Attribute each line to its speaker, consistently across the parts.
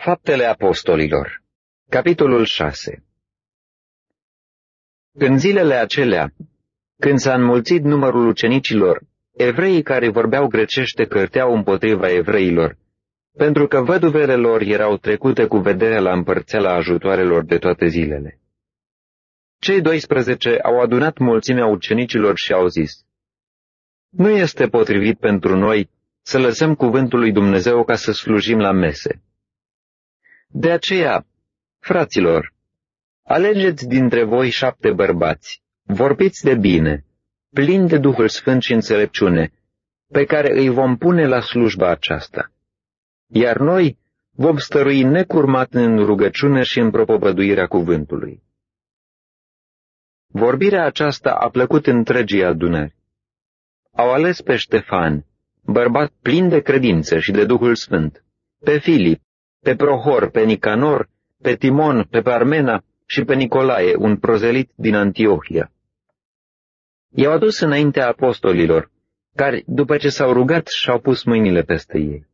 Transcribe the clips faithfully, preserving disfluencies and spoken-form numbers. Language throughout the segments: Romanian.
Speaker 1: Faptele Apostolilor, capitolul șase. În zilele acelea, când s-a înmulțit numărul ucenicilor, evreii care vorbeau grecește cârteau împotriva evreilor, pentru că văduvele lor erau trecute cu vederea la împărțeala ajutoarelor de toate zilele. Cei doisprezece au adunat mulțimea ucenicilor și au zis: Nu este potrivit pentru noi să lăsăm cuvântul lui Dumnezeu ca să slujim la mese. De aceea, fraților, alegeți dintre voi șapte bărbați, vorbiți de bine, plini de Duhul Sfânt și înțelepciune, pe care îi vom pune la slujba aceasta. Iar noi vom stărui necurmat în rugăciune și în propovăduirea cuvântului. Vorbirea aceasta a plăcut întregii adunări. Au ales pe Ștefan, bărbat plin de credință și de Duhul Sfânt, pe Filip, pe Prohor, pe Nicanor, pe Timon, pe Parmena și pe Nicolae, un prozelit din Antiohia. I-au adus înaintea apostolilor, care, după ce s-au rugat, și-au pus mâinile peste ei.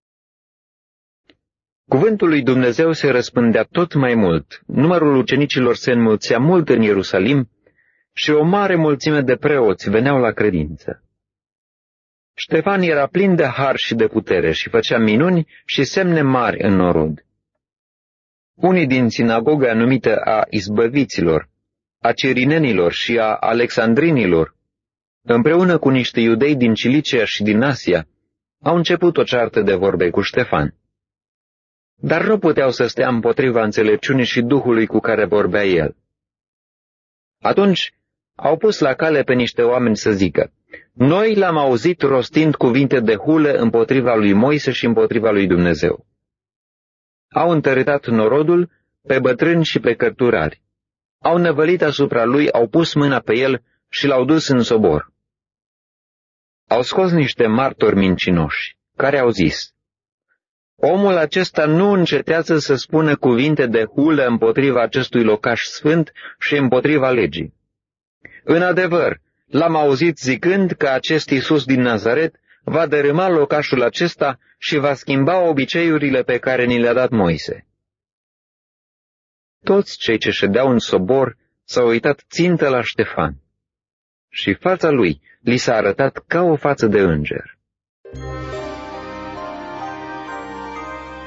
Speaker 1: Cuvântul lui Dumnezeu se răspândea tot mai mult, numărul ucenicilor se înmulțea mult în Ierusalim și o mare mulțime de preoți veneau la credință. Ștefan era plin de har și de putere și făcea minuni și semne mari în norod. Unii din sinagoga numită a Izbăviților, a Cirinenilor și a Alexandrinilor, împreună cu niște iudei din Cilicia și din Asia, au început o ceartă de vorbe cu Ștefan. Dar nu puteau să stea împotriva înțelepciunii și Duhului cu care vorbea el. Atunci au pus la cale pe niște oameni să zică: Noi l-am auzit rostind cuvinte de hulă împotriva lui Moise și împotriva lui Dumnezeu. Au întărâtat norodul pe bătrâni și pe cărturari. Au năvălit asupra lui, au pus mâna pe el și l-au dus în sobor. Au scos niște martori mincinoși, care au zis: Omul acesta nu încetează să spună cuvinte de hulă împotriva acestui locaș sfânt și împotriva legii. În adevăr, l-am auzit zicând că acest Iisus din Nazaret va dărâma locașul acesta și va schimba obiceiurile pe care ni le-a dat Moise. Toți cei ce ședeau în sobor s-au uitat țintă la Ștefan și fața lui li s-a arătat ca o față de înger.